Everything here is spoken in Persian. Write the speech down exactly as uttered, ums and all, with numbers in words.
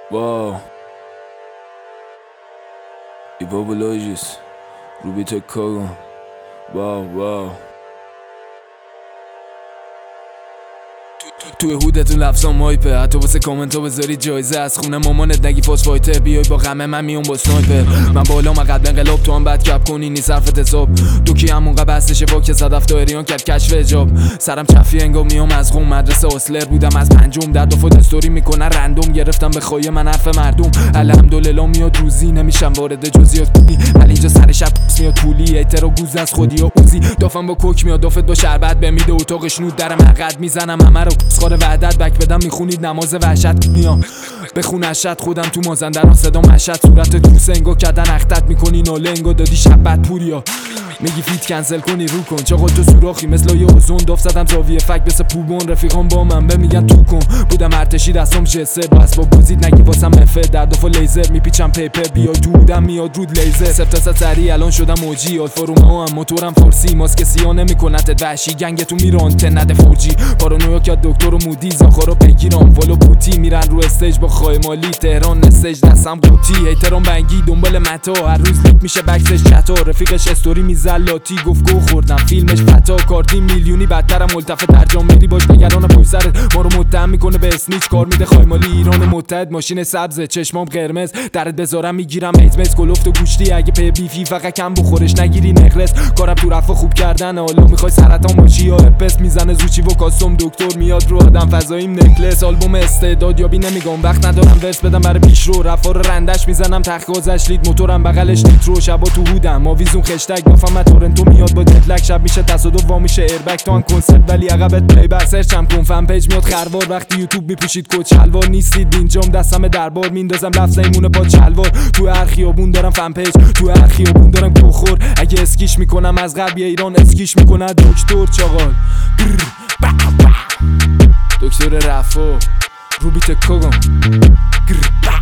واو ایبابولوژیس روبیت کاگون واو واو توی هودتون لفظام مایپه، حتی واسه کامنت ها بذاری جایزه. از خونه مامانت نگی فاس فایتر، بیای با غمه من میون با سنایپر. من بالا من قبل انقلاب، تو هم بعد کپ کنی نی صرفت حساب. دوکی همونقدر بستشه با که صدف دایریان کرد کشف اجاب. سرم چفی انگام میام از قوم، مدرسه اصلر بودم از پنجم. در دفعه استوری میکنن رندوم، گرفتم به خواهی من حرف مردم. الحمدلله میاد روزی، نمیشم وارد جزئیات کنی، ولی اینجا سر شب میاد پولی. ایتر و گوز از خودی و اوزی، دافم با کوک میاد، دافت با شربت بمیده. اتاقش نود در مقد میزنم همه رو اسخار وحدت. بک بدم میخونید نماز وحشت میام بخون اشت. خودم تو مازندران صدا مشهد، صورت تو سنگو کردن اختت میکنی نالنگو دادی شبت پوریا. میگی فیت کنسل کنی رو کن، چاقا تو سوراخی مثل یه اوزون. داف زدم زاویه فک بس پوبون، رفیقام با من به میگن تو کن. بودم ارتشی دستم جسه، بس با گزید نگی واسم مفه. در دفعه لیزر میپیچم پیپر، بیای تو بودم میاد رود لیزر. سفت سری الان شدم موجی، آلفا رومئو هم موتورم فورسی. ماسک سیاه نمیکنت وحشی، گنگتون میران تنده فورجی. پارانویا که دکتر و مودی، زاخارو بگیرم والو بوتی. میرن رو استیج با خای مالی، تهران استیج دستم قوطی. هیترام بنگی دنبال متا، هر روز لیک میشه بکسش چتا. رفیقش استوری میزلاتی گفت گو خوردم فیلمش فتا. کارتی میلیونی بدترم ملتفه ترجام میری باش نگران پشت سرت. ما رو متهم میکنه به اسنیچ، کار میده خای مالی ایران متحد. ماشین سبز چشمام قرمز، درت بذارم میگیرم ایزمز. کلفت و گوشتی اگه په بیفی فقط کم بخورش نگیری نقرس. کارم تو رفع خوب کردن، حالا میخوای سرطان باشی یا هرپس. میزنه زوچی و کاستوم دکتر میاد رو آدم فضاییم نکلس. آلبوم استعداد یابی نمیگم، وقت ندارم ورس بدم برای پیشرو. رفا رو رندش میزنم تخگازش لید، موتورم بغلش نیترو. شبا تو هودم آویزون خشتک، بافم تورنتو میاد با جتلک. شب میشه تصادف وا میشه ایربک، تو هم کنسرت ولی عقبت پلی بر سرچم کن. فن پیج میاد خروار، وقتی یوتیوب میپوشید کد شلوار. نیستید اینجام دستم دربار، میندازم لفظ ایمونه با چلوار. تو هر خیابون دارم فن پیج، تو هر خیابون دارم کوخور. اگه اسکیش میکنم از غرب ایران، اسکیش میکنه دکتر چاقال. دکتر رفا روبیت کاگون.